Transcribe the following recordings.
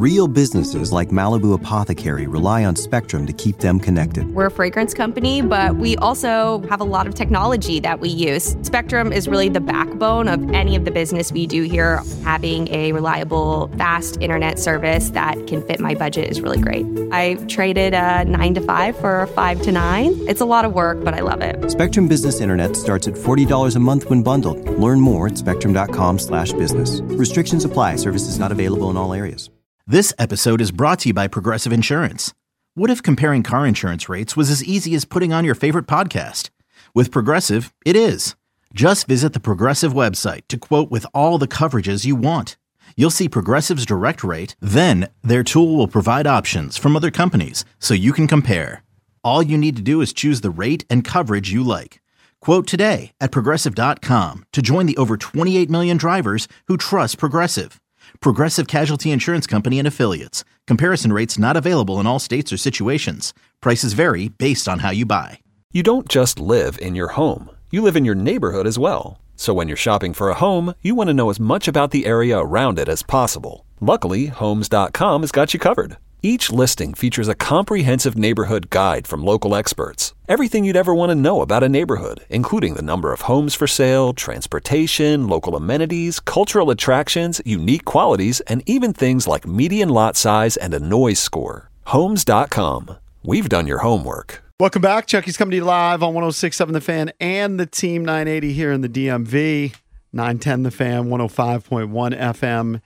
Real businesses like Malibu Apothecary rely on Spectrum to keep them connected. We're a fragrance company, but we also have a lot of technology that we use. Spectrum is really the backbone of any of the business we do here. Having a reliable, fast internet service that can fit my budget is really great. I traded a 9 to 5 for a 5 to 9. It's a lot of work, but I love it. Spectrum Business Internet starts at $40 a month when bundled. Learn more at spectrum.com/business. Restrictions apply. Services not available in all areas. This episode is brought to you by Progressive Insurance. What if comparing car insurance rates was as easy as putting on your favorite podcast? With Progressive, it is. Just visit the Progressive website to quote with all the coverages you want. You'll see Progressive's direct rate, then their tool will provide options from other companies so you can compare. All you need to do is choose the rate and coverage you like. Quote today at Progressive.com to join the over 28 million drivers who trust Progressive. Progressive Casualty Insurance Company and Affiliates. Comparison rates not available in all states or situations. Prices vary based on how you buy. You don't just live in your home. You live in your neighborhood as well. So when you're shopping for a home, you want to know as much about the area around it as possible. Luckily, Homes.com has got you covered. Each listing features a comprehensive neighborhood guide from local experts. Everything you'd ever want to know about a neighborhood, including the number of homes for sale, transportation, local amenities, cultural attractions, unique qualities, and even things like median lot size and a noise score. Homes.com. We've done your homework. Welcome back. Chucky's coming to you live on 106.7 The Fan and the Team 980 here in the DMV. 910 The Fan, 105.1 FM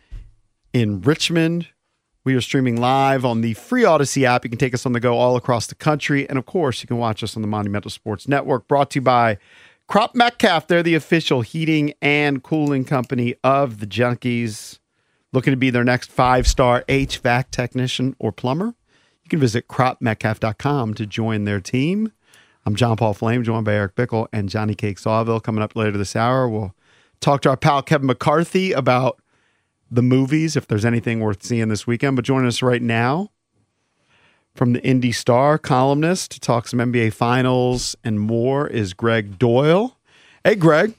in Richmond. We are streaming live on the free Odyssey app. You can take us on the go all across the country. And, of course, you can watch us on the Monumental Sports Network, brought to you by Crop Metcalf. They're the official heating and cooling company of the Junkies. Looking to be their next 5-star HVAC technician or plumber? You can visit cropmetcalf.com to join their team. I'm John Paul Flame, joined by Eric Bickle and Johnny Cake Sawville. Coming up later this hour, we'll talk to our pal Kevin McCarthy about the movies, if there's anything worth seeing this weekend. But joining us right now from the Indy Star, columnist to talk some NBA Finals and more, is Greg Doyle. Hey, Greg.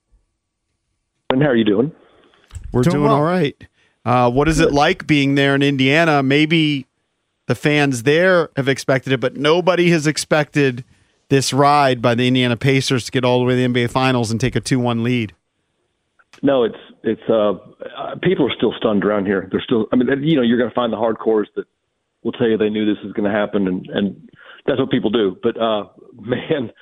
And how are you doing? We're doing well. All right. What is it like being there in Indiana? Maybe the fans there have expected it, but nobody has expected this ride by the Indiana Pacers to get all the way to the NBA Finals and take a 2-1 lead. No, it's people are still stunned around here. They're still, I mean, you know, you're going to find the hardcores that will tell you they knew this was going to happen, and that's what people do. But man,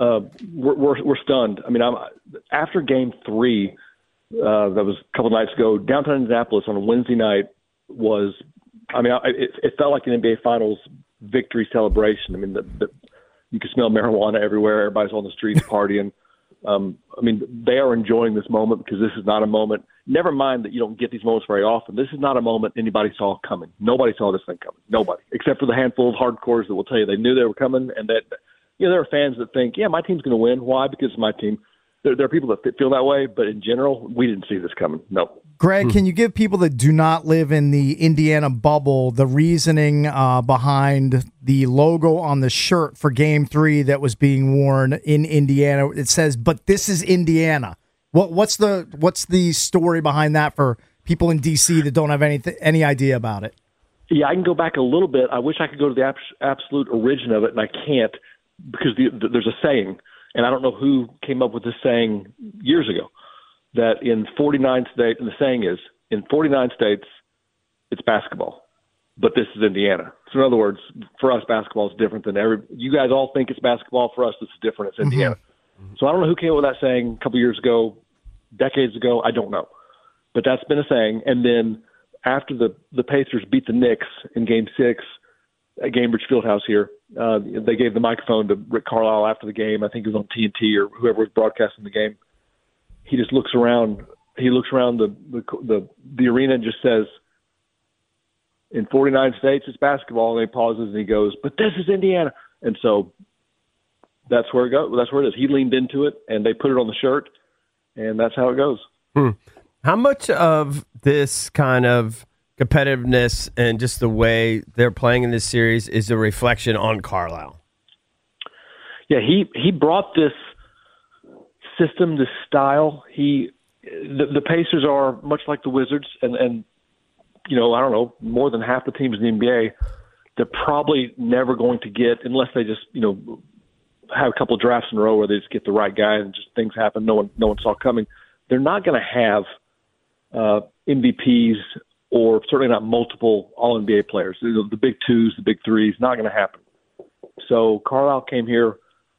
we're stunned. I mean, after Game 3, that was a couple nights ago, downtown Indianapolis on a Wednesday night was, I mean, it felt like an NBA Finals victory celebration. I mean, you could smell marijuana everywhere. Everybody's on the streets partying. I mean, they are enjoying this moment because this is not a moment. Never mind that you don't get these moments very often. This is not a moment anybody saw coming. Nobody saw this thing coming. Nobody, except for the handful of hardcores that will tell you they knew they were coming, and that, you know, there are fans that think, yeah, my team's going to win. Why? Because it's my team. There are people that feel that way, but in general, we didn't see this coming. No. Greg, can you give people that do not live in the Indiana bubble the reasoning behind the logo on the shirt for Game 3 that was being worn in Indiana? It says, "But this is Indiana." What's the story behind that for people in D.C. that don't have any idea about it? Yeah, I can go back a little bit. I wish I could go to the absolute origin of it, and I can't because there's a saying, and I don't know who came up with this saying years ago, that in 49 states, and the saying is, in 49 states, it's basketball, but this is Indiana. So in other words, for us, basketball is different than you guys all think it's basketball. For us, this is different. It's Indiana. Mm-hmm. So I don't know who came up with that saying a couple years ago, decades ago. I don't know. But that's been a saying. And then after the Pacers beat the Knicks in Game 6 at Gainbridge Fieldhouse here, they gave the microphone to Rick Carlisle after the game. I think it was on TNT or whoever was broadcasting the game. He just looks around. He looks around the arena and just says, "In 49 states, it's basketball." And he pauses and he goes, "But this is Indiana." And so that's where it goes. That's where it is. He leaned into it, and they put it on the shirt, and that's how it goes. How much of this kind of competitiveness and just the way they're playing in this series is a reflection on Carlisle? Yeah, he brought this system, this style. The Pacers are much like the Wizards, and I don't know, more than half the teams in the NBA, they're probably never going to get, unless they just, have a couple of drafts in a row where they just get the right guy and just things happen no one saw coming. They're not going to have MVPs or certainly not multiple All-NBA players. The big twos, the big threes, not going to happen. So Carlisle came here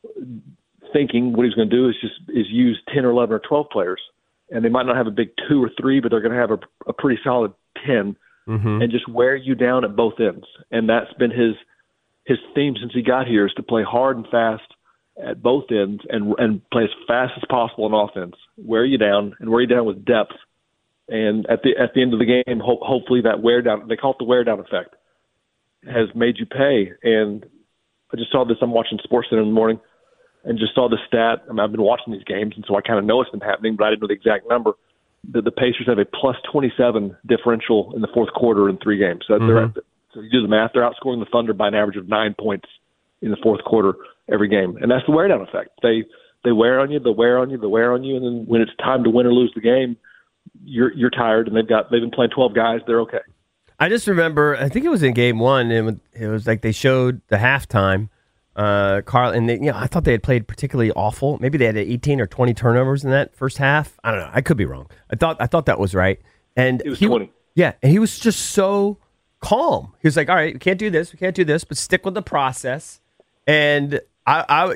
thinking what he's going to do is use 10 or 11 or 12 players, and they might not have a big 2 or 3, but they're going to have a pretty solid 10 and just wear you down at both ends. And that's been his theme since he got here, is to play hard and fast at both ends and play as fast as possible on offense, wear you down with depth. And at the end of the game, hopefully that wear down, they call it the wear down effect, has made you pay. And I just saw this. I'm watching SportsCenter in the morning and just saw the stat. I mean, I've been watching these games, and so I kind of know it's been happening, but I didn't know the exact number. The Pacers have a plus 27 differential in the fourth quarter in 3 games. So so you do the math. They're outscoring the Thunder by an average of 9 points in the fourth quarter every game, and that's the wear down effect. They wear on you, and then when it's time to win or lose the game, you're tired, and they've been playing 12 guys. They're okay. I just remember, I think it was in game 1, and it was like they showed the halftime. Carl, and I thought they had played particularly awful. Maybe they had 18 or 20 turnovers in that first half. I don't know. I could be wrong. I thought that was right. And it was 20. Yeah, and he was just so calm. He was like, "All right, we can't do this, but stick with the process." And I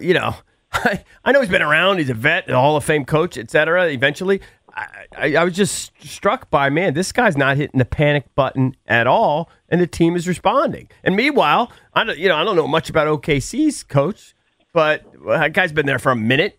know he's been around. He's a vet, a Hall of Fame coach, etc. Eventually, I was just struck by, man, this guy's not hitting the panic button at all, and the team is responding. And meanwhile, I don't know much about OKC's coach, but that guy's been there for a minute.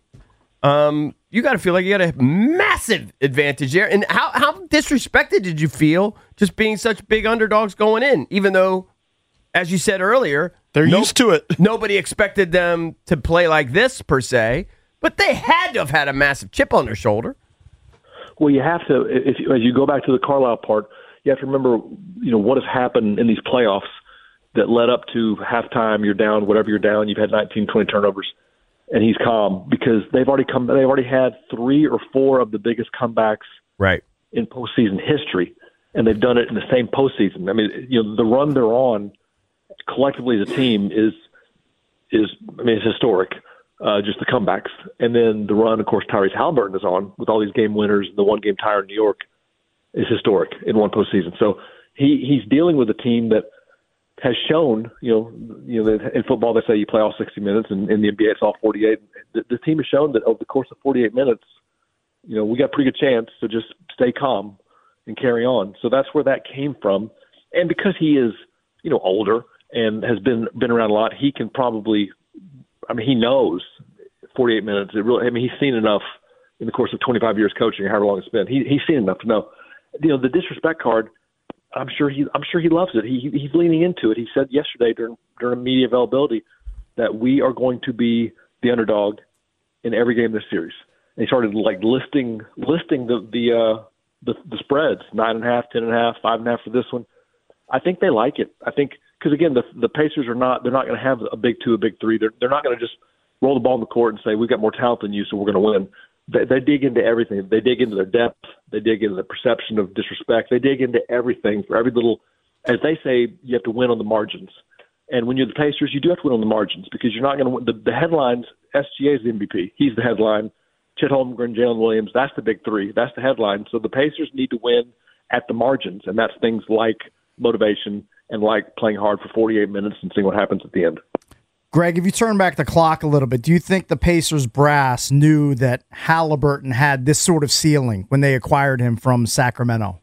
You got to feel like you got a massive advantage there. And how disrespected did you feel just being such big underdogs going in, even though, as you said earlier, they're used to it. Nobody expected them to play like this per se, but they had to have had a massive chip on their shoulder. Well, you have to, as you go back to the Carlisle part, you have to remember, what has happened in these playoffs that led up to halftime. You're down, whatever you're down. You've had 19, 20 turnovers, and he's calm because they've already had 3 or 4 of the biggest comebacks in postseason history, and they've done it in the same postseason. I mean, the run they're on collectively as a team is historic. Just the comebacks. And then the run, of course, Tyrese Halliburton is on with all these game winners. The 1-game tie in New York is historic in one postseason. So he's dealing with a team that has shown, in football they say you play all 60 minutes, and in the NBA it's all 48. The team has shown that over the course of 48 minutes, we got a pretty good chance to just stay calm and carry on. So that's where that came from. And because he is, older and has been around a lot, he can probably – he knows 48 minutes. He's seen enough in the course of 25 years coaching, or however long it's been. He's seen enough to know. The disrespect card, I'm sure he loves it. He's leaning into it. He said yesterday during media availability that we are going to be the underdog in every game of this series. And he started listing the spreads, 9.5, 10.5, 5.5 for this one. I think they like it. I think. Because, again, the Pacers they're not going to have a big 2, a big 3. They're not going to just roll the ball in the court and say, we've got more talent than you, so we're going to win. They dig into everything. They dig into their depth. They dig into the perception of disrespect. They dig into everything for every little – as they say, you have to win on the margins. And when you're the Pacers, you do have to win on the margins because you're not going to win. The headlines, SGA is the MVP. He's the headline. Chet Holmgren, Jalen Williams, that's the big 3. That's the headline. So the Pacers need to win at the margins, and that's things like motivation and like playing hard for 48 minutes and seeing what happens at the end. Greg, if you turn back the clock a little bit, do you think the Pacers brass knew that Halliburton had this sort of ceiling when they acquired him from Sacramento?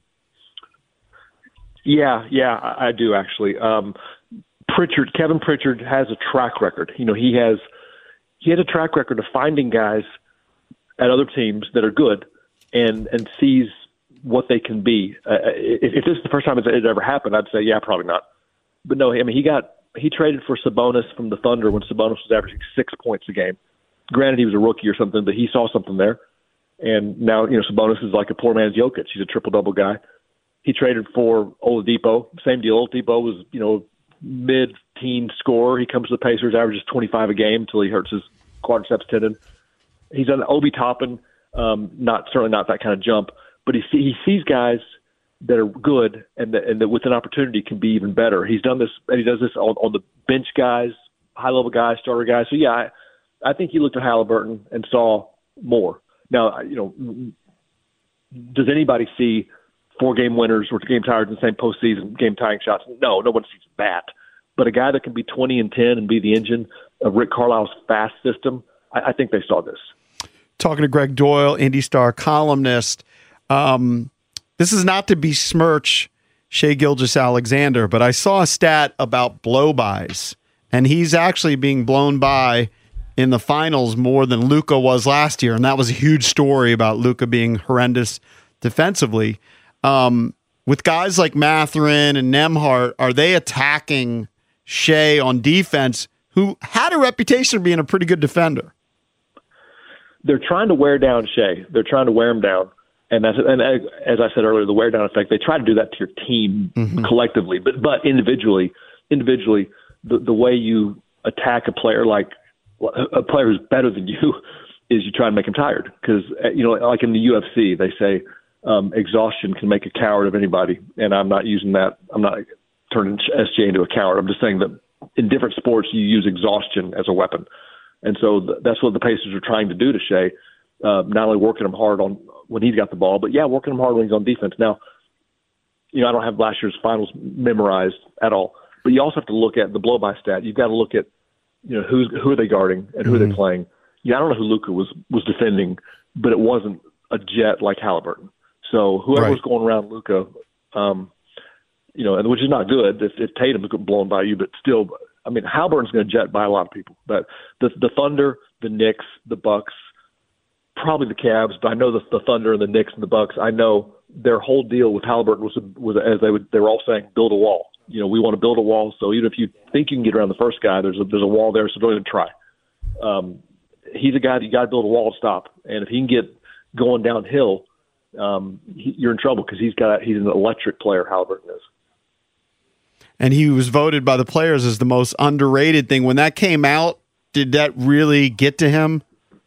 Yeah, I do actually. Kevin Pritchard has a track record. He has a track record of finding guys at other teams that are good and sees what they can be. If this is the first time it ever happened, I'd say, yeah, probably not. But no, he traded for Sabonis from the Thunder when Sabonis was averaging 6 points a game. Granted, he was a rookie or something, but he saw something there. And now, Sabonis is like a poor man's Jokic. He's a triple-double guy. He traded for Oladipo. Same deal. Oladipo was, mid-teen scorer. He comes to the Pacers, averages 25 a game until he hurts his quadriceps tendon. He's done Obi Toppin, certainly not that kind of jump. But he sees guys that are good and that with an opportunity can be even better. He's done this, and he does this on the bench guys, high-level guys, starter guys. So, yeah, I think he looked at Haliburton and saw more. Now, does anybody see 4-game winners or game tiers in the same postseason, game-tying shots? No, no one sees that. But a guy that can be 20-10 and be the engine of Rick Carlisle's fast system, I think they saw this. Talking to Greg Doyle, Indy Star columnist, this is not to besmirch Shai Gilgeous-Alexander, but I saw a stat about blow-bys, and he's actually being blown by in the finals more than Luka was last year, and that was a huge story about Luka being horrendous defensively. With guys like Mathurin and Nembhard, are they attacking Shai on defense, who had a reputation of being a pretty good defender? They're trying to wear down Shai. They're trying to wear him down. And as I said earlier, the wear down effect, they try to do that to your team collectively. But individually, the way you attack a player who's better than you is you try to make him tired. Because, like in the UFC, they say exhaustion can make a coward of anybody. And I'm not using that. I'm not turning SJ into a coward. I'm just saying that in different sports, you use exhaustion as a weapon. And so that's what the Pacers are trying to do to Shai, not only working him hard on when he's got the ball, but, yeah, working him hard when he's on defense. Now, I don't have last year's finals memorized at all, but you also have to look at the blow-by stat. You've got to look at, who are they guarding and who are they playing. Yeah, I don't know who Luka was defending, but it wasn't a jet like Haliburton. So whoever was going around Luka, and which is not good if Tatum is blown by you, but still, I mean, Haliburton's going to jet by a lot of people. But the Thunder, the Knicks, the Bucks, probably the Cavs, but I know the Thunder and the Knicks and the Bucks, I know their whole deal with Haliburton was as they were all saying, build a wall. We want to build a wall, so even if you think you can get around the first guy, there's a wall there, so don't even try. He's a guy that you got to build a wall to stop, and if he can get going downhill, you're in trouble because he's an electric player, Haliburton is. And he was voted by the players as the most underrated thing. When that came out, did that really get to him?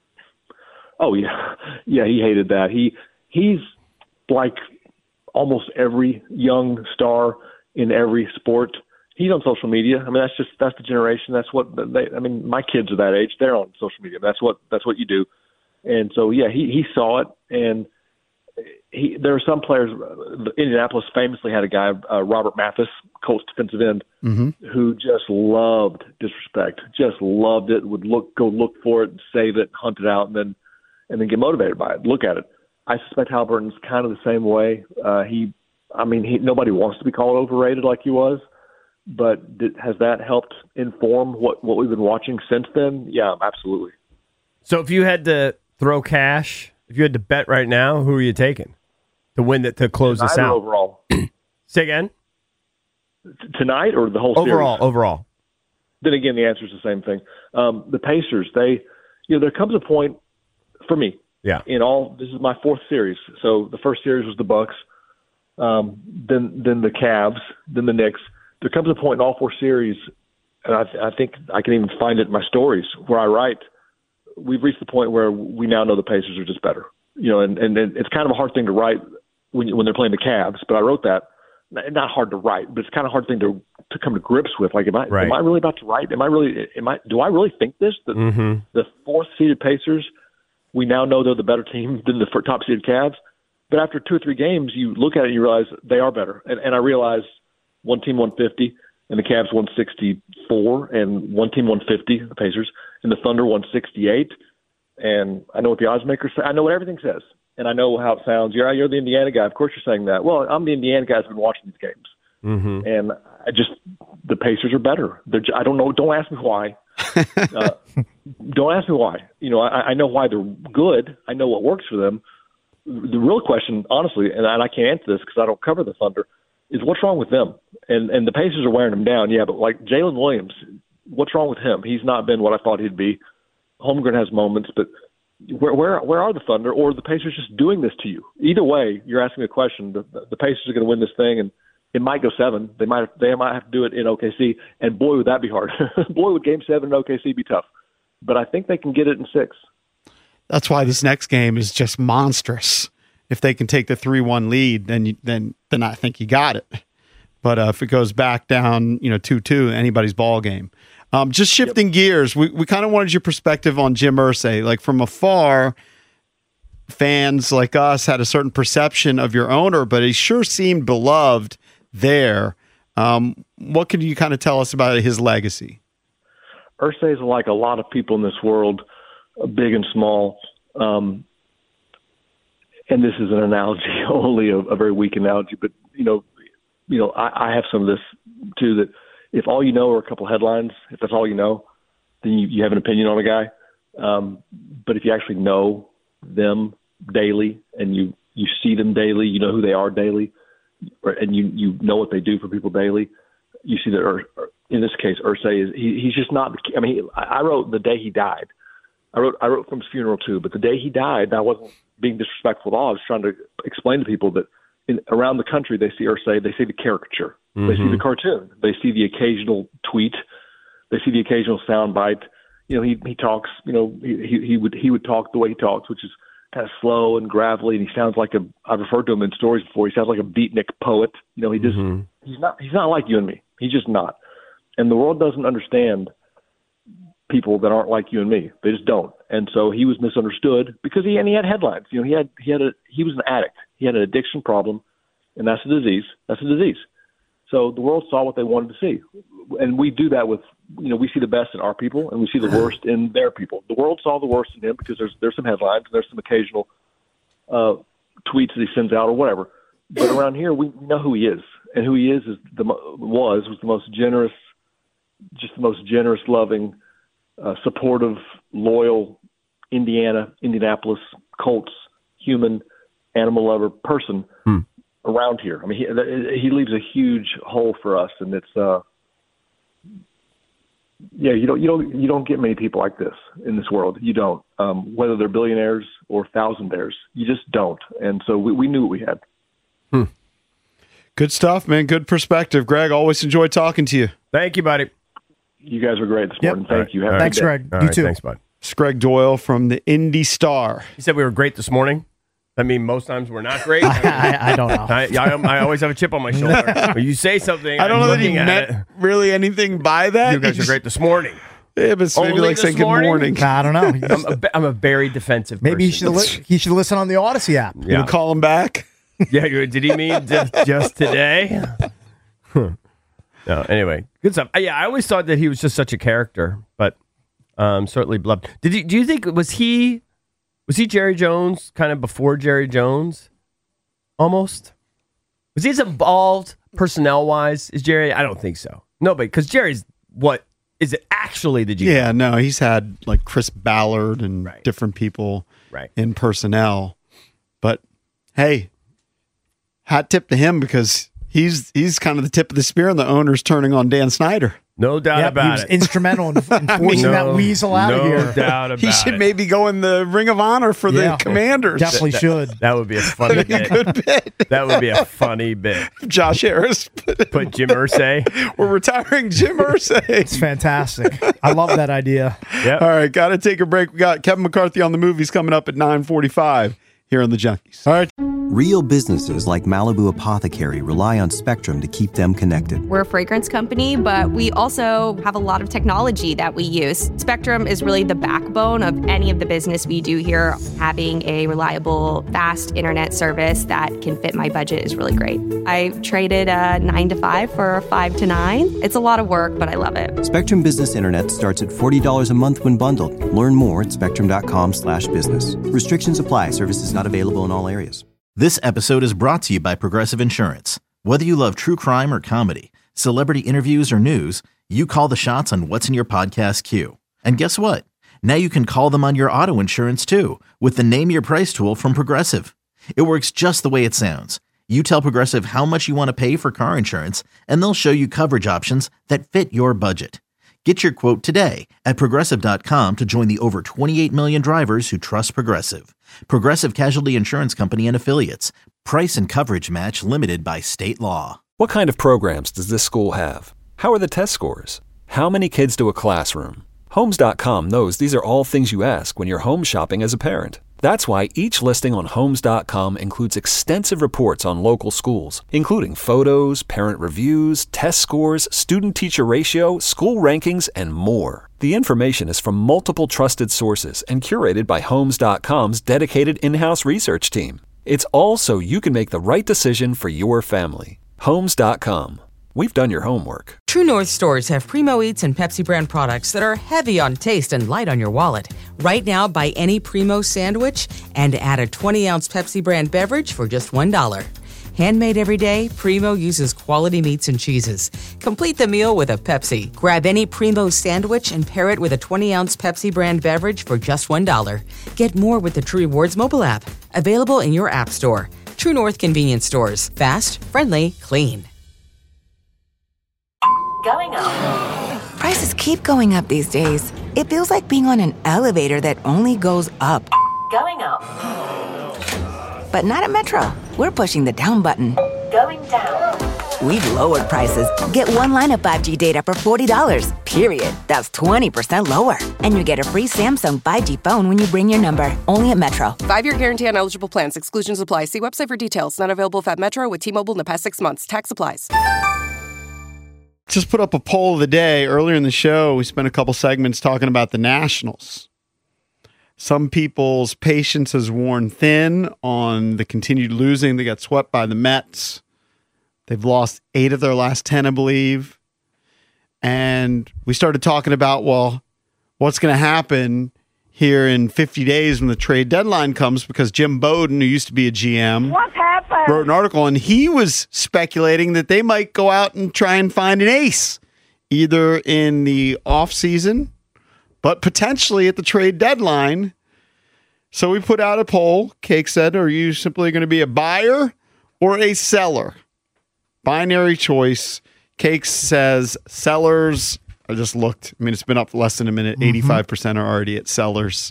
Oh, yeah. Yeah, he hated that. He's like almost every young star in every sport. He's on social media. I mean, that's the generation. That's what my kids are that age. They're on social media. That's what you do. And so, yeah, he saw it. And there are some players. Indianapolis famously had a guy, Robert Mathis, Colts defensive end, who just loved disrespect, just loved it, would go look for it, and save it, hunt it out, and then get motivated by it, look at it. I suspect Haliburton's kind of the same way. Nobody wants to be called overrated like he was, but has that helped inform what we've been watching since then? Yeah, absolutely. So if you had to throw cash, if you had to bet right now, who are you taking to win to close this out? Overall. Say again? Tonight or the whole series? Overall. Then again, the answer is the same thing. The Pacers, there comes a point for me. Yeah. This is my fourth series. So the first series was the Bucks, then the Cavs, then the Knicks. There comes a point in all four series, and I think I can even find it in my stories where I write, we've reached the point where we now know the Pacers are just better. And it's kind of a hard thing to write when they're playing the Cavs, but I wrote that. Not hard to write, but it's kind of a hard thing to come to grips with. Like, am I really about to write? Do I really think this? The fourth seeded Pacers, we now know they're the better team than the top seeded Cavs. But after 2 or 3 games, you look at it and you realize they are better. And I realize one team 150 and the Cavs 164, and one team 150, the Pacers, and the Thunder 168. And I know what the odds makers say. I know what everything says. And I know how it sounds. You're the Indiana guy. Of course you're saying that. Well, I'm the Indiana guy who's been watching these games. And the Pacers are better. I don't know. Don't ask me why. Don't ask me why. I know why they're good. I know what works for them. The real question, honestly, and I can't answer this because I don't cover the Thunder, is what's wrong with them? And the Pacers are wearing them down, yeah, but like Jalen Williams, what's wrong with him? He's not been what I thought he'd be. Holmgren has moments, but where are the Thunder, or the Pacers just doing this to you? Either way, you're asking a question. The Pacers are going to win this thing, and it might go 7. They might have to do it in OKC, and boy, would that be hard. Boy, would Game 7 in OKC be tough. But I think they can get it in 6. That's why this next game is just monstrous. if they can take the 3-1 lead, then I think you got it. But if it goes back down, 2-2, anybody's ball game. Just shifting gears, we kind of wanted your perspective on Jim Irsay. Like from afar, fans like us had a certain perception of your owner, but he sure seemed beloved there. What can you kind of tell us about his legacy? Irsay is like a lot of people in this world, big and small. And this is an analogy, only a very weak analogy, but I have some of this too, that if all you know are a couple headlines, if that's all you know, then you have an opinion on a guy. But if you actually know them daily and you see them daily, you know who they are daily, and you know what they do for people daily, you see that in this case, Irsay he's just not. I mean, I wrote the day he died. I wrote from his funeral too, but the day he died, I wasn't being disrespectful at all. I was trying to explain to people that around the country they see Irsay, they see the caricature, they see the cartoon, they see the occasional tweet, they see the occasional soundbite. He talks. He would talk the way he talks, which is kind of slow and gravelly, and he sounds like I've referred to him in stories before. He sounds like a beatnik poet. He just he's not like you and me. He's just not. And the world doesn't understand people that aren't like you and me. They just don't. And so he was misunderstood because he had headlines. He was an addict. He had an addiction problem, and that's a disease. That's a disease. So the world saw what they wanted to see. And we do that with, we see the best in our people and we see the worst in their people. The world saw the worst in him because there's some headlines and there's some occasional tweets that he sends out or whatever. But around here, we know who he is. And who he is was the most generous, loving, supportive, loyal Indianapolis Colts human animal lover person around here. I mean, he leaves a huge hole for us, and it's you don't get many people like this in this world. You don't, whether they're billionaires or thousandaires, you just don't. And so we knew what we had. Good stuff, man. Good perspective, Greg. Always enjoy talking to you. Thank you, buddy. You guys were great this morning. Thank you. Thanks, Greg. You too. Thanks, bud. It's Greg Doyle from the Indy Star. He said we were great this morning. I mean, most times we're not great. I don't know. I always have a chip on my shoulder. When you say something, I don't know that he meant really anything by that. You guys are great this morning. Yeah, but it's maybe like saying good morning. I don't know. I'm a very defensive person. Maybe he should listen on the Odyssey app. You call him back? Yeah, did he mean just today? No, anyway, good stuff. Yeah, I always thought that he was just such a character, but certainly beloved. Do you think was he Jerry Jones kind of before Jerry Jones? Almost. Was he as involved personnel wise as Jerry? I don't think so. No, but because Jerry's what is it actually the GM? Yeah, no, he's had like Chris Ballard and different people in personnel, but hey. Hat tip to him because he's kind of the tip of the spear, and the owner's turning on Dan Snyder. No doubt about he was it. Instrumental in forcing that weasel out of here. No doubt about it. He should maybe go in the Ring of Honor for the Commanders. Definitely should. That would be a funny bit. Good bit. That would be a funny bit. Josh Harris. Put Jim Irsay. We're retiring Jim Irsay. It's fantastic. I love that idea. Yep. All right, got to take a break. We got Kevin McCarthy on the movies coming up at 9:45 here on The Junkies. All right. Real businesses like Malibu Apothecary rely on Spectrum to keep them connected. We're a fragrance company, but we also have a lot of technology that we use. Spectrum is really the backbone of any of the business we do here. Having a reliable, fast internet service that can fit my budget is really great. I traded a 9 to 5 for a 5 to 9. It's a lot of work, but I love it. Spectrum Business Internet starts at $40 a month when bundled. Learn more at spectrum.com/business. Restrictions apply. Services not available in all areas. This episode is brought to you by Progressive Insurance. Whether you love true crime or comedy, celebrity interviews or news, you call the shots on what's in your podcast queue. And guess what? Now you can call them on your auto insurance too with the Name Your Price tool from Progressive. It works just the way it sounds. You tell Progressive how much you want to pay for car insurance, and they'll show you coverage options that fit your budget. Get your quote today at Progressive.com to join the over 28 million drivers who trust Progressive. Progressive Casualty Insurance Company and Affiliates. Price and coverage match limited by state law. What kind of programs does this school have? How are the test scores? How many kids do a classroom? Homes.com knows these are all things you ask when you're home shopping as a parent. That's why each listing on Homes.com includes extensive reports on local schools, including photos, parent reviews, test scores, student-teacher ratio, school rankings, and more. The information is from multiple trusted sources and curated by Homes.com's dedicated in-house research team. It's all so you can make the right decision for your family. Homes.com. We've done your homework. True North stores have Primo Eats and Pepsi brand products that are heavy on taste and light on your wallet. Right now, buy any Primo sandwich and add a 20-ounce Pepsi brand beverage for just $1. Handmade every day, Primo uses quality meats and cheeses. Complete the meal with a Pepsi. Grab any Primo sandwich and pair it with a 20-ounce Pepsi brand beverage for just $1. Get more with the True Rewards mobile app. Available in your app store. True North convenience stores. Fast, friendly, clean. Going up. Prices keep going up these days. It feels like being on an elevator that only goes up. Going up. But not at Metro. We're pushing the down button. Going down. We've lowered prices. Get one line of 5G data for $40, period. That's 20% lower. And you get a free Samsung 5G phone when you bring your number. Only at Metro. 5-year guarantee on eligible plans. Exclusions apply. See website for details. Not available at Metro with T-Mobile in the past 6 months. Tax applies. Just put up a poll of the day. Earlier in the show, we spent a couple segments talking about the Nationals. Some people's patience has worn thin on the continued losing. They got swept by the Mets. They've lost 8 of their last 10, I believe. And we started talking about, well, what's going to happen here in 50 days when the trade deadline comes, because Jim Bowden, who used to be a GM, wrote an article, and he was speculating that they might go out and try and find an ace, either in the offseason, but potentially at the trade deadline. So we put out a poll. Cake said, are you simply going to be a buyer or a seller? Binary choice. Cake says sellers. I just looked. I mean, it's been up less than a minute. 85% are already at sellers.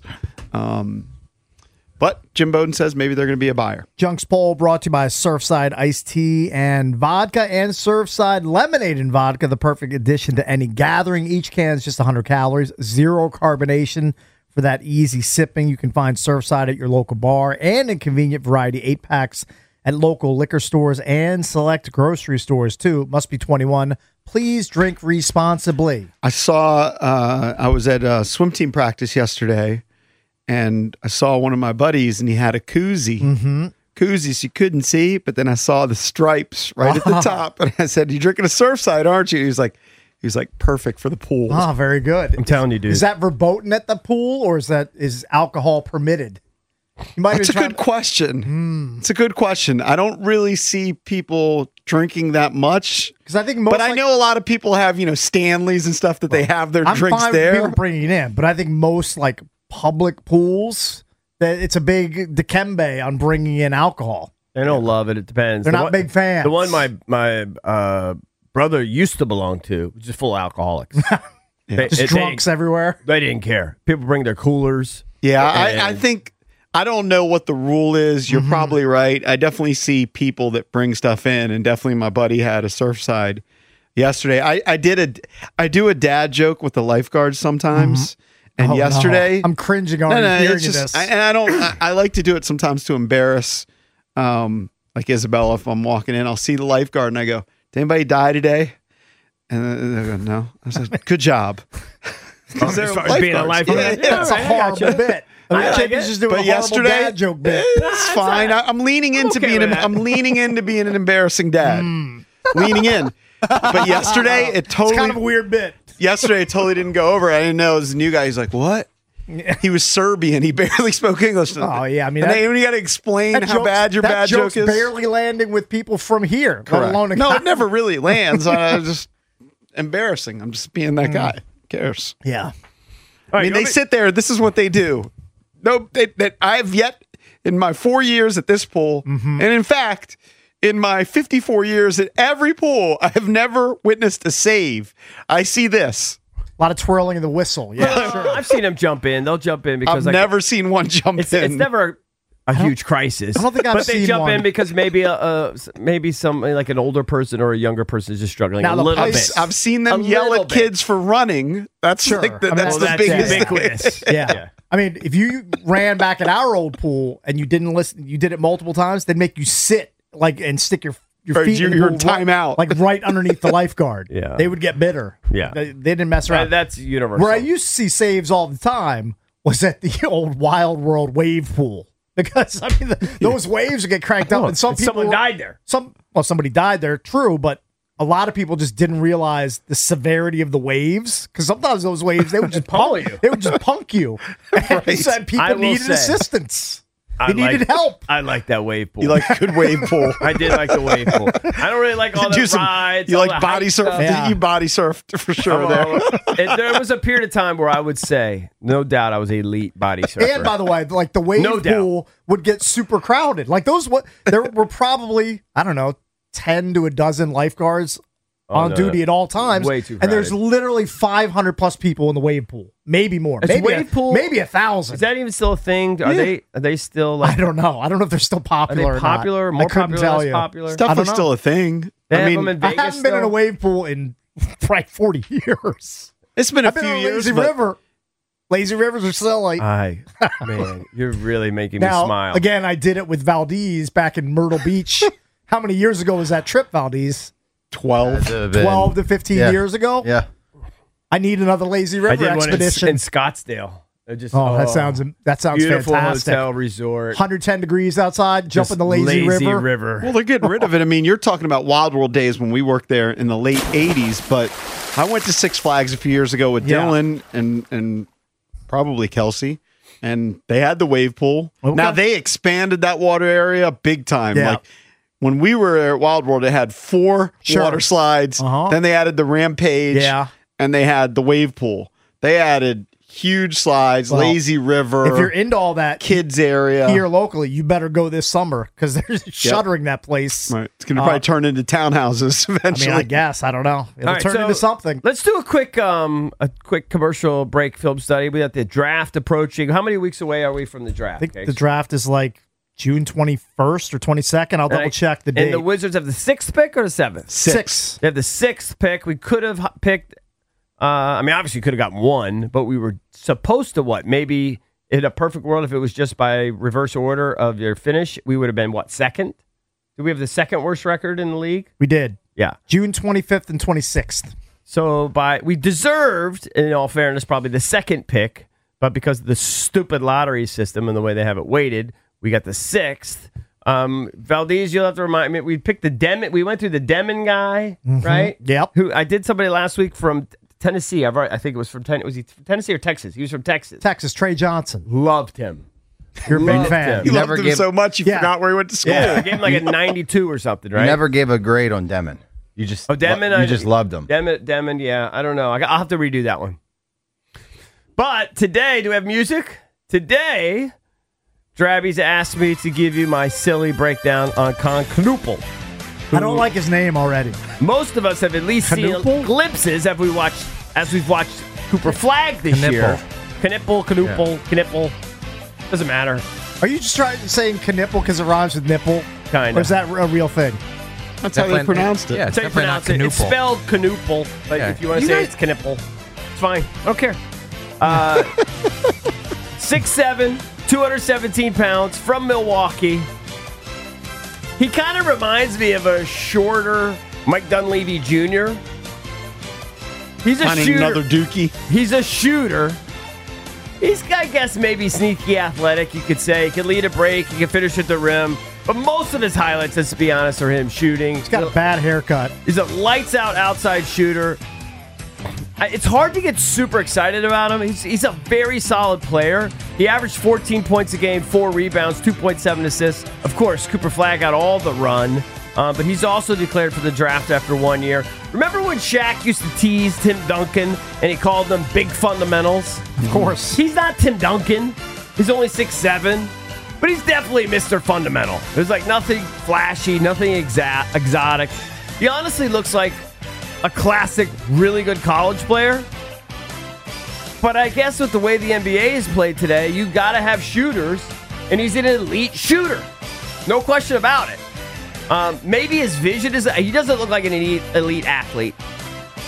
But Jim Bowden says maybe they're going to be a buyer. Junk's poll brought to you by Surfside Iced Tea and Vodka and Surfside Lemonade and Vodka, the perfect addition to any gathering. Each can is just 100 calories, zero carbonation for that easy sipping. You can find Surfside at your local bar and in convenient variety 8-packs at local liquor stores and select grocery stores, too. Must be 21. Please drink responsibly. I saw, I was at a swim team practice yesterday, and I saw one of my buddies, and he had a koozie. Koozies you couldn't see, but then I saw the stripes right at the top, and I said, "You drinking a Surfside, aren't you?" He was like, perfect for the pool. Oh, very good. I'm telling you, dude. Is that verboten at the pool, or is alcohol permitted? That's a good question. It's a good question. I don't really see people drinking that much, because I think most. But I know a lot of people have, Stanleys and stuff that they have their drinks fine there. With people bringing it in, but I think most like public pools, that it's a big dikembe on bringing in alcohol. They don't love it. It depends. They're not big fans. The one my brother used to belong to was just full of alcoholics. Just drunks everywhere. They didn't care. People bring their coolers. Yeah, I think. I don't know what the rule is. You're probably right. I definitely see people that bring stuff in, and definitely my buddy had a Surfside yesterday. I do a dad joke with the lifeguards sometimes, and yesterday I'm cringing on hearing this. I like to do it sometimes to embarrass, like Isabella. If I'm walking in, I'll see the lifeguard and I go, "Did anybody die today?" And they go, "No." I said, "Good job." Being a lifeguard. That's a horrible bit. Just doing but yesterday, dad joke bit. It's fine. I'm leaning into being an embarrassing dad. Leaning in. But yesterday, it totally. It's kind of a weird bit. Yesterday, it totally didn't go over. I didn't know it was a new guy. He's like, "What?" He was Serbian. He barely spoke English. Oh yeah, I mean, and then you got to explain how bad your bad joke is. Barely landing with people from here. Let alone it never really lands. Just embarrassing. I'm just being that guy. Who cares? Yeah. I mean, they sit there. This is what they do. No, that I've yet in my 4 years at this pool, and in fact, in my 54 years at every pool, I have never witnessed a save. I see this. A lot of twirling of the whistle. Yeah, sure. I've seen them jump in. They'll jump in because I've never seen one jump in. It's never a huge crisis. I don't think I've seen one. But they jump in because maybe some like an older person or a younger person is just struggling a little bit. I've seen them yell at kids for running. That's like that's the biggest ubiquitous. Yeah. I mean, if you ran back at our old pool and you didn't listen, you did it multiple times, they'd make you sit and stick your feet in the your pool timeout, right underneath the lifeguard. Yeah. They would get bitter. Yeah. They didn't mess around. That's universal. Where I used to see saves all the time was at the old Wild World wave pool. Because, I mean, those waves would get cranked up, and someone died there. Somebody died there, true, but a lot of people just didn't realize the severity of the waves. Because sometimes those waves, they would just punk you. They would just punk you. And so people needed assistance. They needed help. I like that wave pool. You like a good wave pool. I did like the wave pool. I don't really like all the rides. You all like the body hype surf? stuff. Yeah. You body surfed for sure There was a period of time where I would say, no doubt, I was elite body surfer. And by the way, like the wave pool would get super crowded. Like there were probably, I don't know, 10 to a dozen lifeguards on duty at all times. Way too and there's crowded. literally 500 plus people in the wave pool. Maybe more. Is wave pool maybe 1,000. Is that even still a thing? Are they still like? I don't know. I don't know if they're still popular. Are they popular? Or not. More I couldn't popular? tell Less you. popular? It's definitely still a thing. They have them in Vegas I haven't been in a still? wave pool in like 40 years. It's been a I've been few on years. Lazy but- River. Lazy Rivers are still like. Man, you're really making me Now, smile. again, I did it with Valdez back in Myrtle Beach. How many years ago was that trip, Valdez? 12 to 15 years ago? Yeah. I need another Lazy I River did one expedition. in Scottsdale. That sounds fantastic. beautiful hotel resort. 110 degrees outside, jump in the Lazy River. Well, they're getting rid of it. I mean, you're talking about Wild World days when we worked there in the late 80s, but I went to Six Flags a few years ago with Dylan and probably Kelsey, and they had the wave pool. Okay. Now, they expanded that water area big time. Yeah. Like, when we were at Wild World, it had 4 water slides. Then they added the Rampage. And they had the wave pool. They added huge slides, Well, Lazy River. If you're into all that kids area here locally, you better go this summer because they're shuttering that place. Right. It's going to probably turn into townhouses eventually. I mean, I guess. I don't know. It'll All right, turn so into something. Let's do a quick commercial break film study. We got the draft approaching. How many weeks away are we from the draft? I think the draft is like June 21st or 22nd. I'll double check the date. And the Wizards have the 6th pick or the 7th? 6. They have the 6th pick. We could have picked, obviously could have gotten 1, but we were supposed to maybe in a perfect world, if it was just by reverse order of your finish, we would have been, 2nd? Do we have the 2nd worst record in the league? We did. Yeah. June 25th and 26th. So we deserved, in all fairness, probably the 2nd pick, but because of the stupid lottery system and the way they have it weighted, we got the 6th. Valdez, you'll have to remind me. We picked the Demon. We went through the Demon guy, right? Yep. Who I did somebody last week from Tennessee. I think it was from Was he from Tennessee or Texas? He was from Texas. Texas, Trey Johnson. Loved him. You're a big fan. You loved him so much you forgot where he went to school. Yeah, I gave him like a 92 or something, right? You never gave a grade on Demon. You just Demon. you just loved him. Demon. Yeah, I don't know. I'll have to redo that one. But today, do we have music? Today, Drabby's asked me to give you my silly breakdown on Con Knoopel. I don't like his name already. Most of us have at least seen Knoopel? glimpses as we've watched Cooper Flag this year. Knoopel. Doesn't matter. Are you just saying knipple because it rhymes with nipple? Kind Or of. is that a real thing? That's how they pronounced it. Yeah, That's how you pronounce it. It's spelled Knoopel, but if you want to say it's Knipple, it's fine. I don't care. 6'7", 217 pounds, from Milwaukee. He kind of reminds me of a shorter Mike Dunleavy Jr. He's a Finding shooter. another Dookie. He's a shooter. He's, I guess, maybe sneaky athletic, you could say. He can lead a break. He can finish at the rim. But most of his highlights, let's be honest, are him shooting. He's got a bad haircut. He's a lights-out outside shooter. It's hard to get super excited about him. He's a very solid player. He averaged 14 points a game, 4 rebounds, 2.7 assists. Of course, Cooper Flag got all the run, but he's also declared for the draft after 1 year. Remember when Shaq used to tease Tim Duncan and he called them big fundamentals? Of course. He's not Tim Duncan. He's only 6'7", but he's definitely Mr. Fundamental. There's like nothing flashy, nothing exotic. He honestly looks like a classic, really good college player. But I guess with the way the NBA is played today, you got to have shooters, and he's an elite shooter. No question about it. Maybe his vision is... He doesn't look like an elite athlete.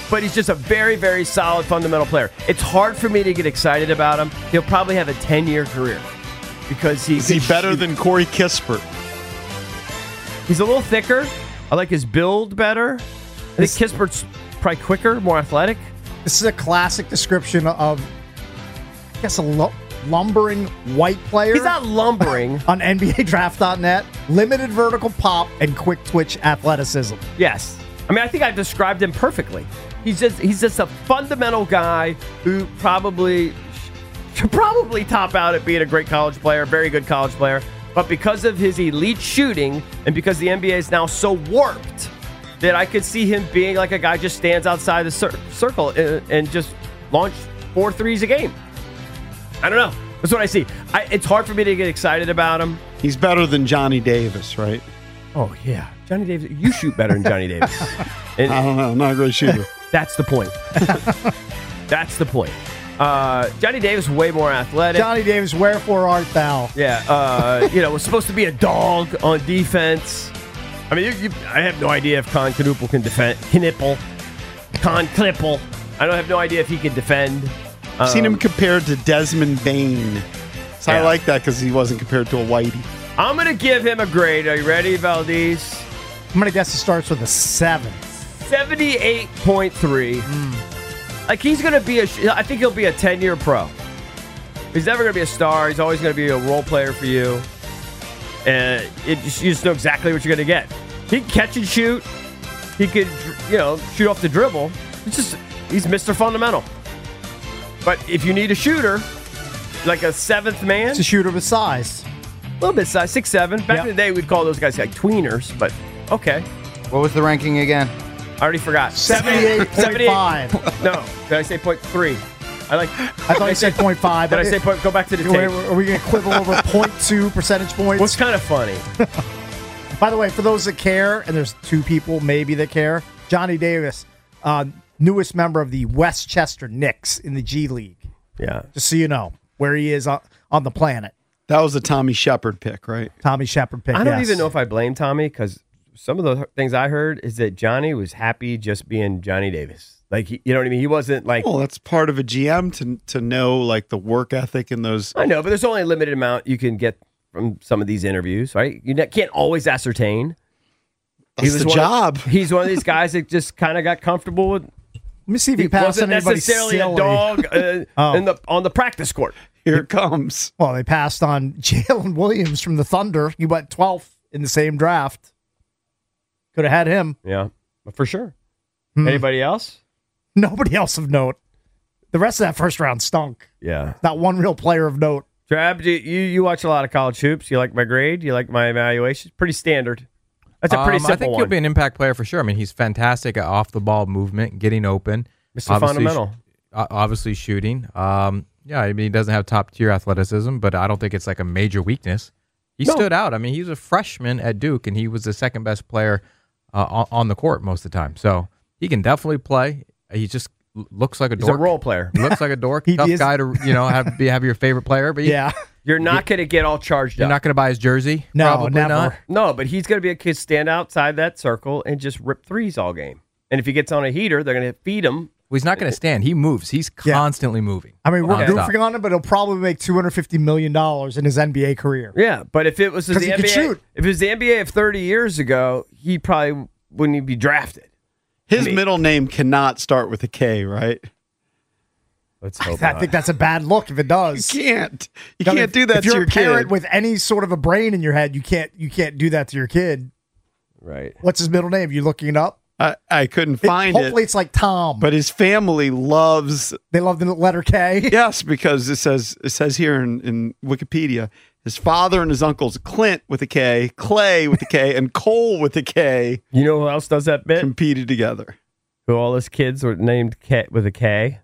but he's just a very, very solid fundamental player. It's hard for me to get excited about him. He'll probably have a 10-year career because Is he better than Corey Kispert? He's a little thicker. I like his build better. I think Kispert's probably quicker, more athletic. This is a classic description of, I guess, a lumbering white player. He's not lumbering. On NBADraft.net. Limited vertical pop and quick twitch athleticism. Yes. I mean, I think I've described him perfectly. He's just a fundamental guy who should probably top out at being a great college player, very good college player. But because of his elite shooting and because the NBA is now so warped that I could see him being like a guy just stands outside the circle and just launch 4 threes a game. I don't know. That's what I see. It's hard for me to get excited about him. He's better than Johnny Davis, right? Oh, yeah. Johnny Davis. You shoot better than Johnny Davis. And I don't know. I'm not a great shooter. That's the point. That's the point. Johnny Davis, way more athletic. Johnny Davis, wherefore art thou? Yeah. Was supposed to be a dog on defense. I mean, I have no idea if Con Knipple can defend. Con Knipple. I have no idea if he can defend. I've seen him compared to Desmond Bain. So I like that because he wasn't compared to a whitey. I'm going to give him a grade. Are you ready, Valdez? I'm going to guess it starts with a 7. 78.3. Like, he's going to be I think he'll be a 10-year pro. He's never going to be a star. He's always going to be a role player for you. And you just know exactly what you're going to get. He can catch and shoot. He could, shoot off the dribble. He's Mr. Fundamental. But if you need a shooter, like a seventh man. It's a shooter with size. A little bit size, 6'7". Back in the day, we'd call those guys like tweeners, but okay. What was the ranking again? I already forgot. 78.5. No, did I say 0.3? I thought you said 0.5. Did I say point? Go back to the tape. Are we going to quibble over 0.2 percentage points? What's kind of funny? By the way, for those that care, and there's 2 people maybe that care, Johnny Davis, newest member of the Westchester Knicks in the G League. Yeah. Just so you know where he is on the planet. That was a Tommy Shepard pick, right? Tommy Shepard pick, I don't even know if I blame Tommy because some of the things I heard is that Johnny was happy just being Johnny Davis. Like, you know what I mean? He wasn't like... Well, that's part of a GM to know, like, the work ethic and those... I know, but there's only a limited amount you can get from some of these interviews, right? You can't always ascertain. That's the job. He's one of these guys that just kind of got comfortable with... Let me see if he passed wasn't anybody necessarily silly. a dog on the practice court. Here it comes. Well, they passed on Jalen Williams from the Thunder. He went 12th in the same draft. Could have had him. Yeah, for sure. Anybody else? Nobody else of note. The rest of that first round stunk. Yeah. Not one real player of note. Trab, you watch a lot of college hoops. You like my grade? You like my evaluation? Pretty standard. That's a pretty simple one. I think he'll be an impact player for sure. I mean, he's fantastic at off-the-ball movement, getting open. Mr. Fundamental. Obviously shooting. Yeah, I mean, he doesn't have top-tier athleticism, but I don't think it's like a major weakness. He stood out. I mean, he was a freshman at Duke, and he was the second-best player on the court most of the time. So he can definitely play. He just looks like a dork. He's a role player. He looks like a dork. Tough guy to have your favorite player. But you're not going to get all charged up. You're not going to buy his jersey? No, probably never. not. No, but he's going to be a kid stand outside that circle and just rip threes all game. And if he gets on a heater, they're going to feed him. Well, he's not going to stand. He moves. He's constantly moving. I mean, we're goofing on him, but he'll probably make $250 million in his NBA career. Yeah, but if it was the he could NBA, shoot. if it was the NBA of 30 years ago, he probably wouldn't even be drafted. His middle name cannot start with a K, right? Let's hope I think that's a bad look if it does. You can't. You can't do that if you're to your a parent kid. with any sort of a brain in your head, you can't do that to your kid. Right. What's his middle name? You looking it up? I couldn't find it. Hopefully it's like Tom. But his family loves... They love the letter K? Yes, because it says here in Wikipedia, his father and his uncles, Clint with a K, Clay with a K, and Cole with a K. You know who else does that bit? Competed together. Who all his kids were named with a K?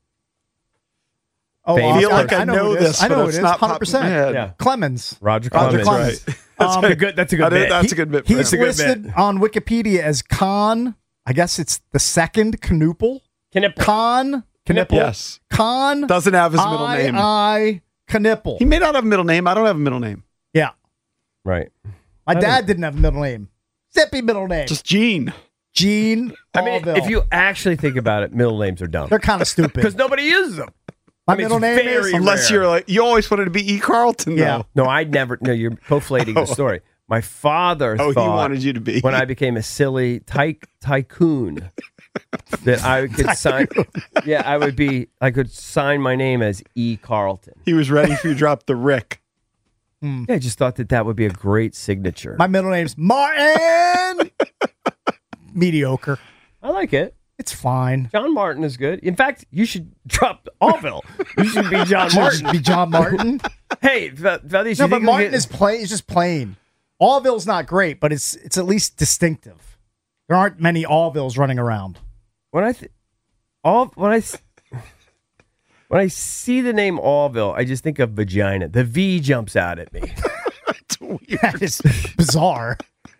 Oh, I feel like I know this. I know but it it's is. not 100%. Yeah. Clemens. Roger Clemens. Clemens. That's a good bit. That's a good bit. He's listed on Wikipedia as Con. I guess it's the second Knipple. Con Knipple. Yes. Con doesn't have his middle name. Knipple. He may not have a middle name. I don't have a middle name. Yeah. Right. My dad didn't have a middle name. Zippy middle name. Just Gene. Gene. I mean, Allville. if you actually think about it, middle names are dumb. They're kind of stupid. Because nobody uses them. My I mean, middle it's name very is Unless rare. you're like, you always wanted to be E. Carlton, Yeah. though. No, I'd never. No, you're conflating the story. My father Oh, he thought wanted you to be. when I became a silly tycoon that I could sign. Yeah, I could sign my name as E. Carlton. He was ready for you to drop the Rick. Yeah, I just thought that would be a great signature. My middle name's Martin. Mediocre. I like it. It's fine. John Martin is good. In fact, you should drop Allville. You should be John Should Martin. just be John Martin. Hey, Valdez, No, you but think Martin is plain. It's just plain. Allville's not great, but it's at least distinctive. There aren't many Allvilles running around. when I see the name Allville, I just think of vagina. The V jumps out at me. It's weird. That is bizarre.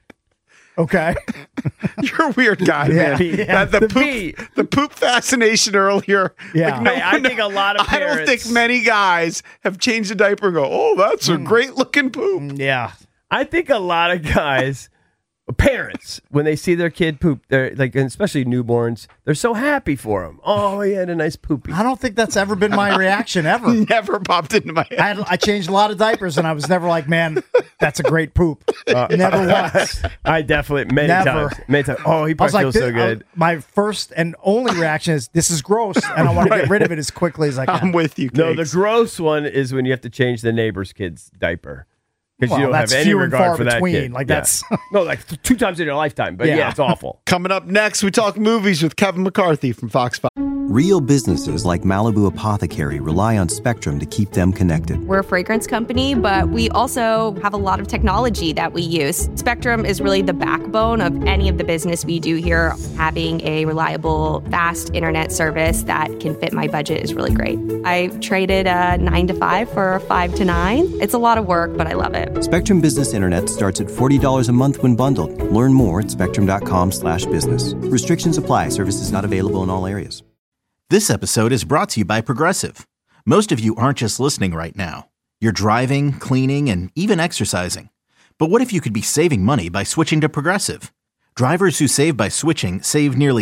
Okay. You're a weird guy, Yeah, man. yeah. The poop fascination earlier. Yeah. no Hey, I one- think a lot of I don't parents- think many guys have changed a diaper and go, oh, that's a great looking poop. Yeah. I think a lot of guys, parents, when they see their kid poop, they're like, and especially newborns, they're so happy for him. Oh, he had a nice poopy. I don't think that's ever been my reaction ever. Never popped into my head. I changed a lot of diapers and I was never like, man, that's a great poop. Never once. I definitely many Never. times. Oh, he I was probably like, feels so good. my first and only reaction is, this is gross, and I want to get rid of it as quickly as I can. I'm with you, No, the Cakes. gross one is when you have to change the neighbor's kid's diaper. Because Well, you don't that's have any few and regard far for that between. kid. Like, Yeah. that's- no, like 2 times in your lifetime. But yeah, Yeah. it's awful. Coming up next, we talk movies with Kevin McCarthy from Fox 5. Real businesses like Malibu Apothecary rely on Spectrum to keep them connected. We're a fragrance company, but we also have a lot of technology that we use. Spectrum is really the backbone of any of the business we do here. Having a reliable, fast internet service that can fit my budget is really great. I traded a 9 to 5 for a 5 to 9. It's a lot of work, but I love it. Spectrum Business Internet starts at $40 a month when bundled. Learn more at spectrum.com/business. Restrictions apply. Services not available in all areas. This episode is brought to you by Progressive. Most of you aren't just listening right now. You're driving, cleaning, and even exercising. But what if you could be saving money by switching to Progressive? Drivers who save by switching save nearly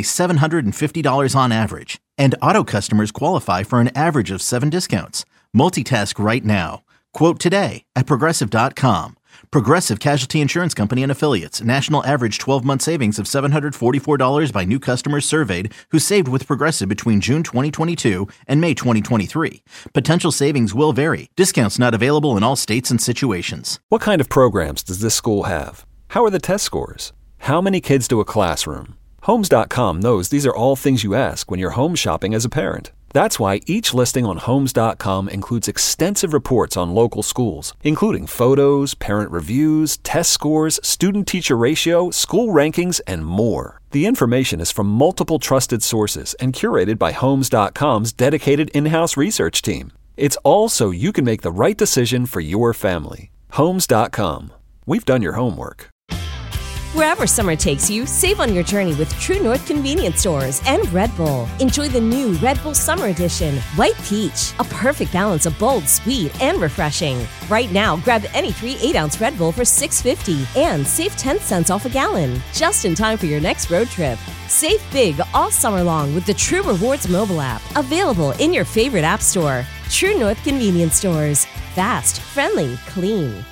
$750 on average. And auto customers qualify for an average of 7 discounts. Multitask right now. Quote today at Progressive.com. Progressive Casualty Insurance Company and Affiliates. National average 12-month savings of $744 by new customers surveyed who saved with Progressive between June 2022 and May 2023. Potential savings will vary. Discounts not available in all states and situations. What kind of programs does this school have? How are the test scores? How many kids do a classroom? Homes.com knows these are all things you ask when you're home shopping as a parent. That's why each listing on Homes.com includes extensive reports on local schools, including photos, parent reviews, test scores, student-teacher ratio, school rankings, and more. The information is from multiple trusted sources and curated by Homes.com's dedicated in-house research team. It's all so you can make the right decision for your family. Homes.com. We've done your homework. Wherever summer takes you, save on your journey with True North Convenience Stores and Red Bull. Enjoy the new Red Bull Summer Edition, White Peach, a perfect balance of bold, sweet, and refreshing. Right now, grab any 3 8-ounce Red Bull for $6.50 and save 10 cents off a gallon, just in time for your next road trip. Save big all summer long with the True Rewards mobile app, available in your favorite app store. True North Convenience Stores. Fast, friendly, clean.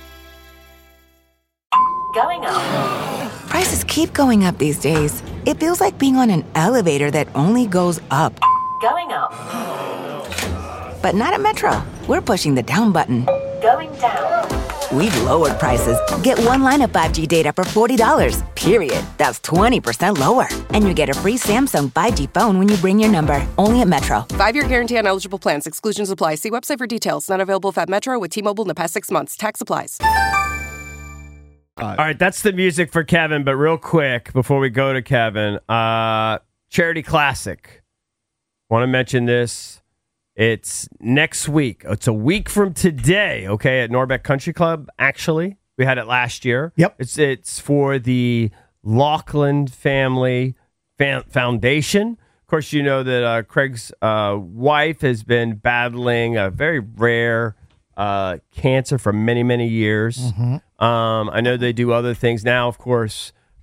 Going up. Prices keep going up these days. It feels like being on an elevator that only goes up. Going up. But not at Metro. We're pushing the down button. Going down. We've lowered prices. Get one line of 5G data for $40, period. That's 20% lower. And you get a free Samsung 5G phone when you bring your number. Only at Metro. 5-year guarantee on eligible plans. Exclusions apply. See website for details. Not available if at Metro with T-Mobile in the past 6 months. Tax applies. All right, that's the music for Kevin. But real quick, before we go to Kevin, Charity Classic. Want to mention this. It's next week. It's a week from today, okay, at Norbeck Country Club, actually. We had it last year. Yep. It's for the Laughlin Family Foundation. Of course, you know that Craig's wife has been battling a very rare cancer for many, many years. Mm-hmm. I know they do other things now. Of course,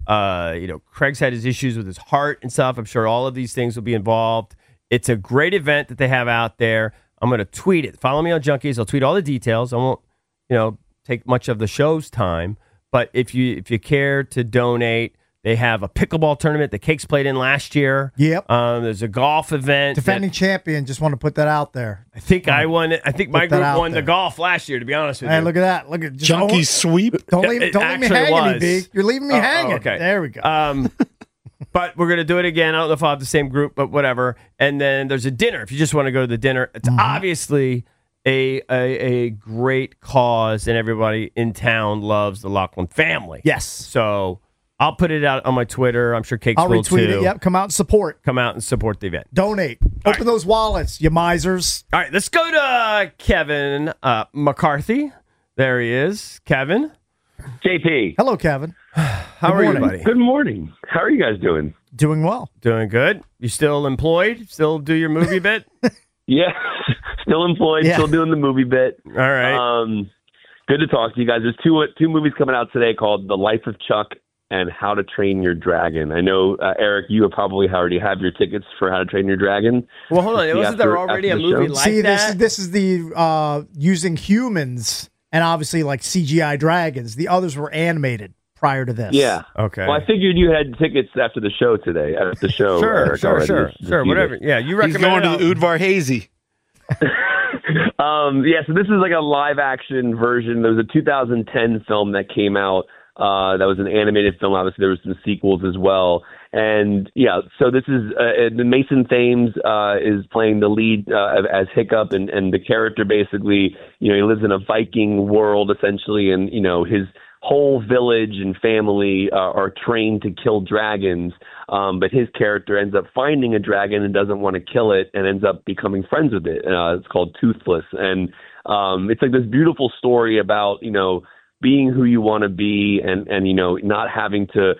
Craig's had his issues with his heart and stuff. I'm sure all of these things will be involved. It's a great event that they have out there. I'm going to tweet it. Follow me on Junkies. I'll tweet all the details. I won't, take much of the show's time. But if you care to donate, they have a pickleball tournament that Cakes played in last year. Yep. There's a golf event. Defending champion. Just want to put that out there. I think I won it. I think my group won the golf last year, to be honest with you. Hey, look at that. Look at Junkie sweep. Don't leave me hanging, B. You're leaving me hanging. Okay. There we go. But we're going to do it again. I don't know if I'll have the same group, but whatever. And then there's a dinner. If you just want to go to the dinner, it's obviously a great cause, and everybody in town loves the Laughlin family. Yes. So I'll put it out on my Twitter. I'm sure Cakes I'll will retweet too. it. Yep. Come out and support. Come out and support the event. Donate. Open those wallets, you misers. All right, let's go to Kevin McCarthy. There he is. Kevin. JP. Hello, Kevin. How are you, buddy? Good morning. How are you guys doing? Doing well. Doing good. You still employed? Still do your movie bit? Yeah. Still employed. Yeah. Still doing the movie bit. All right. Good to talk to you guys. There's two movies coming out today called The Life of Chuck and How to Train Your Dragon. I know, Eric, you probably already have your tickets for How to Train Your Dragon. Well, hold on. Wasn't there already a movie like that? This is the using humans and obviously like CGI dragons. The others were animated prior to this. Yeah. Okay. Well, I figured you had tickets after the show today. After the show. Eric, already. Sure. Whatever. Yeah, you recommend He's going to the Udvar Hazy. So this is like a live action version. There was a 2010 film that came out. That was an animated film. Obviously, there was some sequels as well. And so this is Mason Thames is playing the lead as Hiccup, and the character basically, he lives in a Viking world essentially, and his whole village and family are trained to kill dragons. But his character ends up finding a dragon and doesn't want to kill it, and ends up becoming friends with it. It's called Toothless, and it's like this beautiful story about being who you want to be, and not having to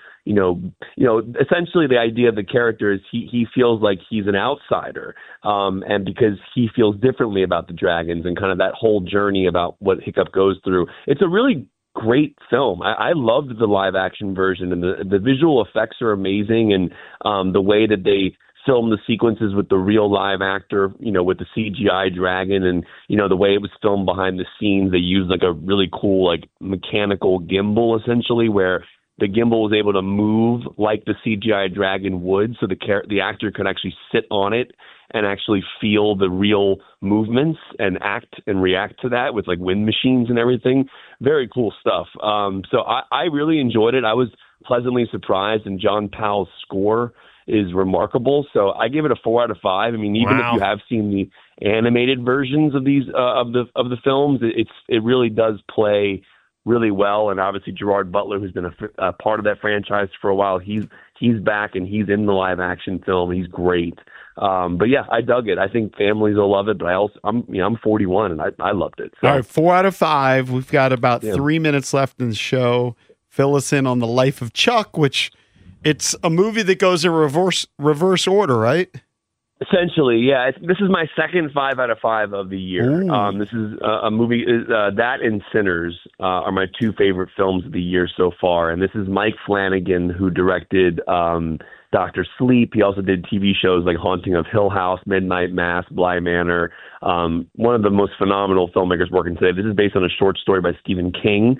essentially the idea of the character is he feels like he's an outsider, and because he feels differently about the dragons, and kind of that whole journey about what Hiccup goes through. It's a really great film. I loved the live action version, and the visual effects are amazing, and the way that they film the sequences with the real live actor, with the CGI dragon, and the way it was filmed behind the scenes. They used like a really cool like mechanical gimbal essentially, where the gimbal was able to move like the CGI dragon would, so the actor could actually sit on it and actually feel the real movements and act and react to that with like wind machines and everything. Very cool stuff. So I really enjoyed it. I was pleasantly surprised, and John Powell's score is remarkable. So I give it a 4 out of 5. I mean, even if you have seen the animated versions of these of the films, it really does play really well. And obviously Gerard Butler, who's been a part of that franchise for a while, he's back and he's in the live action film. He's great. But yeah, I dug it. I think families will love it. But I'm 41 and I loved it. So. All right, 4 out of 5. We've got about 3 minutes left in the show. Fill us in on The Life of Chuck, which it's a movie that goes in reverse order, right? Essentially, yeah. This is my second 5 out of 5 of the year. This is a movie, that and Sinners are my two favorite films of the year so far. And this is Mike Flanagan, who directed Dr. Sleep. He also did TV shows like Haunting of Hill House, Midnight Mass, Bly Manor. One of the most phenomenal filmmakers working today. This is based on a short story by Stephen King.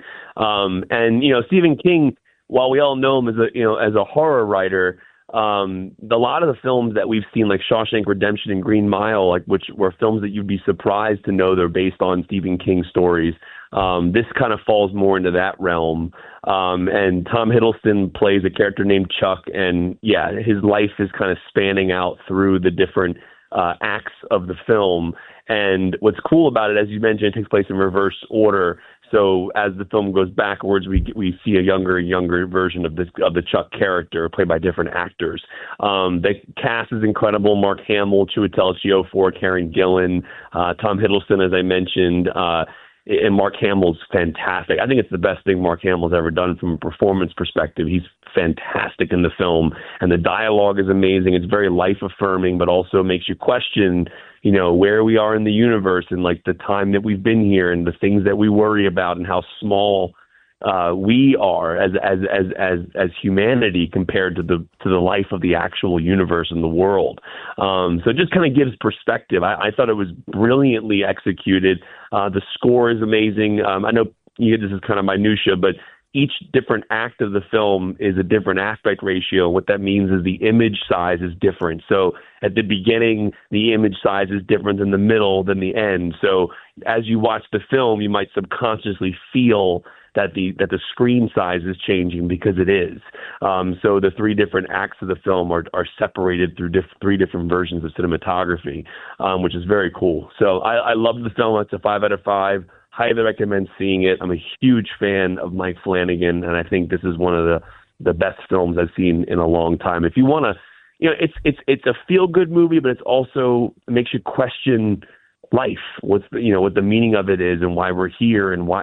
And Stephen King, while we all know him as a horror writer, a lot of the films that we've seen, like Shawshank Redemption and Green Mile, which were films that you'd be surprised to know they're based on Stephen King stories. This kind of falls more into that realm. And Tom Hiddleston plays a character named Chuck, and his life is kind of spanning out through the different acts of the film. And what's cool about it, as you mentioned, it takes place in reverse order. So as the film goes backwards, we see a younger and younger version of the Chuck character played by different actors. The cast is incredible: Mark Hamill, Chiwetel Ejiofor, Karen Gillan, Tom Hiddleston, as I mentioned, and Mark Hamill's fantastic. I think it's the best thing Mark Hamill's ever done from a performance perspective. He's fantastic in the film, and the dialogue is amazing. It's very life affirming, but also makes you question where we are in the universe and like the time that we've been here and the things that we worry about and how small we are as humanity compared to the life of the actual universe and the world. So it just kind of gives perspective. I thought it was brilliantly executed. The score is amazing. I know this is kind of minutia, but each different act of the film is a different aspect ratio. What that means is the image size is different. So at the beginning, the image size is different than the middle, than the end. So as you watch the film, you might subconsciously feel that the screen size is changing because it is. So the three different acts of the film are separated through three different versions of cinematography, which is very cool. So I love the film. It's a 5 out of 5. Highly recommend seeing it. I'm a huge fan of Mike Flanagan, and I think this is one of the best films I've seen in a long time. If you want to, it's a feel-good movie, but it's also, it makes you question life, what the meaning of it is, and why we're here, and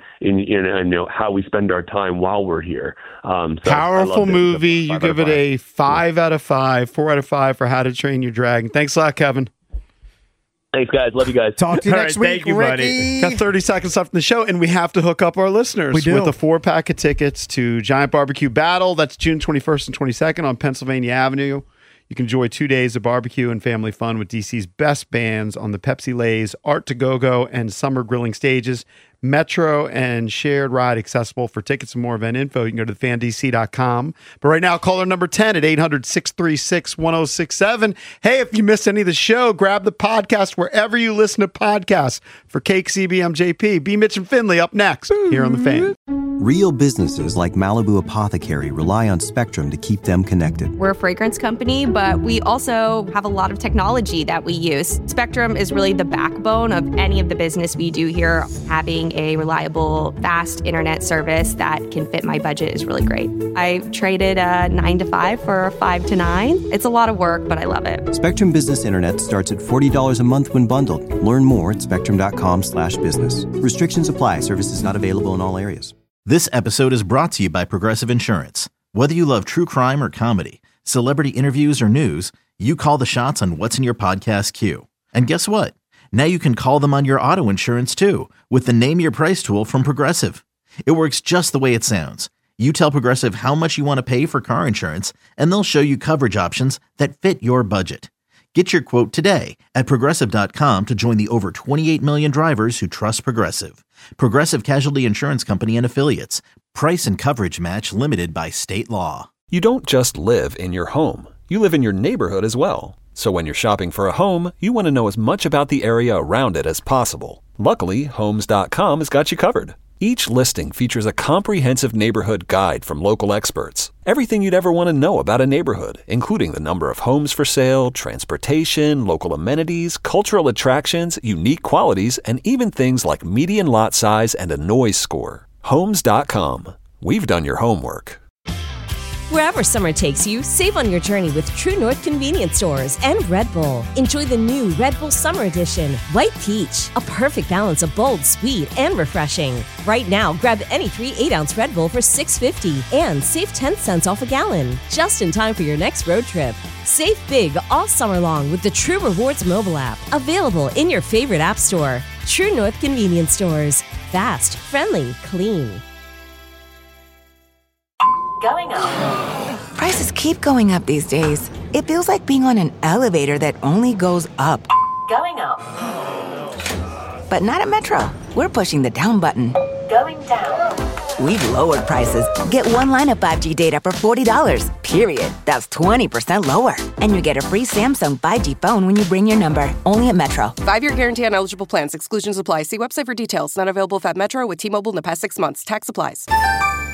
how we spend our time while we're here. Powerful movie. You give it a 5 out of 5, 4 out of 5 for How to Train Your Dragon. Thanks a lot, Kevin. Thanks, guys. Love you guys. Talk to you next week, thank you, Ricky. Got 30 seconds left in the show, and we have to hook up our listeners with a 4-pack of tickets to Giant Barbecue Battle. That's June 21st and 22nd on Pennsylvania Avenue. You can enjoy 2 days of barbecue and family fun with DC's best bands on the Pepsi Lay's Art to Go-Go and Summer Grilling stages. Metro and shared ride accessible. For tickets and more event info, you can go to thefandc.com. But right now, caller number 10 at 800-636-1067. Hey, if you missed any of the show, grab the podcast wherever you listen to podcasts. For Cake, CBM, JP, B. Mitch and Finley up next here on The Fan. Real businesses like Malibu Apothecary rely on Spectrum to keep them connected. We're a fragrance company, but we also have a lot of technology that we use. Spectrum is really the backbone of any of the business we do here. Having a reliable, fast internet service that can fit my budget is really great. I traded a 9 to 5 for a 5 to 9. It's a lot of work, but I love it. Spectrum Business Internet starts at $40 a month when bundled. Learn more at spectrum.com/business. Restrictions apply. Services not available in all areas. This episode is brought to you by Progressive Insurance. Whether you love true crime or comedy, celebrity interviews or news, you call the shots on what's in your podcast queue. And guess what? Now you can call them on your auto insurance too with the Name Your Price tool from Progressive. It works just the way it sounds. You tell Progressive how much you want to pay for car insurance, and they'll show you coverage options that fit your budget. Get your quote today at Progressive.com to join the over 28 million drivers who trust Progressive. Progressive Casualty Insurance Company and Affiliates. Price and coverage match limited by state law. You don't just live in your home. You live in your neighborhood as well. So when you're shopping for a home, you want to know as much about the area around it as possible. Luckily, Homes.com has got you covered. Each listing features a comprehensive neighborhood guide from local experts. Everything you'd ever want to know about a neighborhood, including the number of homes for sale, transportation, local amenities, cultural attractions, unique qualities, and even things like median lot size and a noise score. Homes.com. We've done your homework. Wherever summer takes you, save on your journey with True North Convenience Stores and Red Bull. Enjoy the new Red Bull Summer Edition, White Peach, a perfect balance of bold, sweet, and refreshing. Right now, grab any 3 8-ounce Red Bull for $6.50 and save 10 cents off a gallon, just in time for your next road trip. Save big all summer long with the True Rewards mobile app, available in your favorite app store. True North Convenience Stores. Fast, friendly, clean. Going up. Prices keep going up these days. It feels like being on an elevator that only goes up. Going up. But not at Metro. We're pushing the down button. Going down. We've lowered prices. Get one line of 5G data for $40, period. That's 20% lower. And you get a free Samsung 5G phone when you bring your number. Only at Metro. 5-year guarantee on eligible plans. Exclusions apply. See website for details. Not available at Metro with T-Mobile in the past 6 months. Tax applies.